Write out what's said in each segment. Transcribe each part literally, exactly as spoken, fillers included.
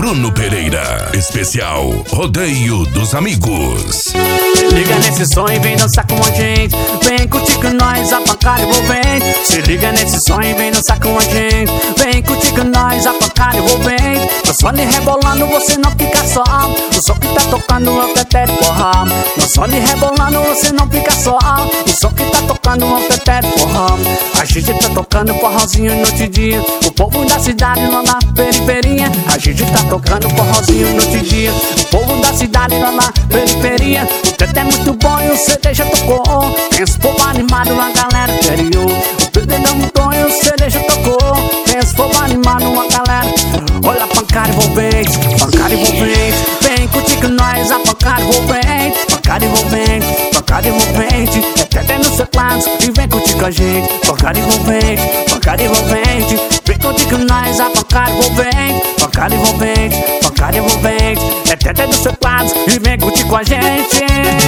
Bruno Pereira. Especial Rodeio dos Amigos. Se liga nesse som e vem dançar com a gente. Vem curtir com nós, a pancada envolvente. Se liga nesse som e vem dançar com a gente. Vem curtir com nós, a pancada envolvente. No som de rebolando você não fica só. O som que tá tocando é o teté de porra. No som de rebolando você não fica só. O som que tá tocando é o teté de porra. A gente tá tocando forrozinho noite e dia. O povo da cidade lá na periferia. A gente tá tocando forrozinho noite e dia. O povo da cidade lá na periferia. O teté é muito bom e o C D já tocou. Tem esse povo animado, a galera interior. O teté é muito bom e o C D já tocou. Tem esse povo animado, a galera. Olha a pancada envolvente, pancada envolvente. Vem curtir com nós, a pancada envolvente. Pancada envolvente, pancada envolvente. É teté nos teclados e vem curtir com a gente. Pancada envolvente, pancada envolvente. Vem curtir com nós, a pancada envolvente. Pancada envolvente, pancada envolvente. É teté nos teclados e vem curtir com a gente.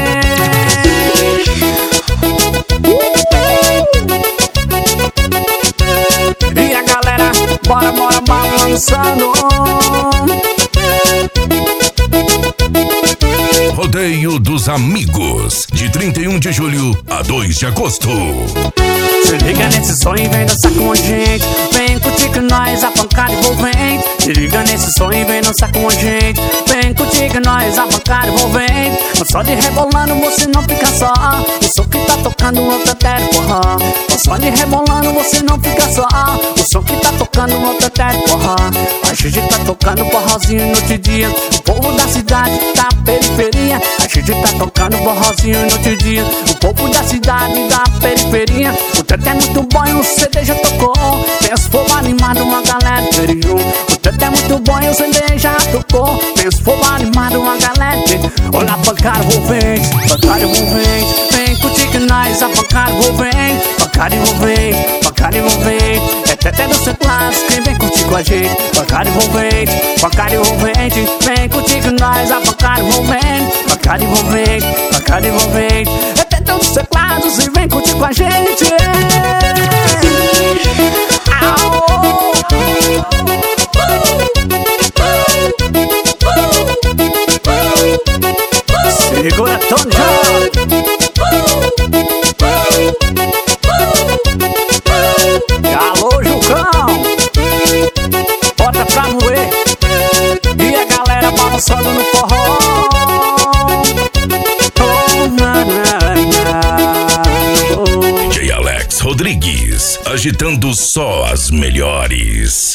E a galera, bora, bora, balançando. Rodeio dos Amigos, de trinta e um de julho a dois de agosto. Se liga nesse som e vem dançar com a gente. Vem curtir com nós, a pancada envolvente. Se liga nesse som e vem dançar com a gente. Vem curtir com nós, a pancada envolvente. No som de rebolando você não fica só. O som que tá tocando é o teté de porra. No som de rebolando você não fica só. O som que tá tocando é o teté de porra. A gente tá tocando forrozinho noite e dia. O povo da cidade da periferia. A gente tá tocando forrozinho noite e dia. O povo da cidade da periferia. O teté é muito bom e o C D já tocou. Tem esse povo animado, a galera interior. O teté é muito bom e o C D já tocou. Tem esse povo animado, a galera interior. Olha a pancada envolvente, pancada envolvente. Vem curtir com nós, a pancada envolvente. Pancada envolvente, pancada envolvente. É teté dos teclados, quem vem curtir com a gente. Pancada envolvente, pancada envolvente. Vem curtir com nós, a pancada envolvente. Pancada envolvente, pancada envolvente. É teté dos teclados e vem curtir com a gente. Segura Tony Jovem. Alô, Jucão. Bota pra moer. E a galera balançando no forró. Oh, na, na, na. Oh. D J Alex Rodrigues, agitando só as melhores.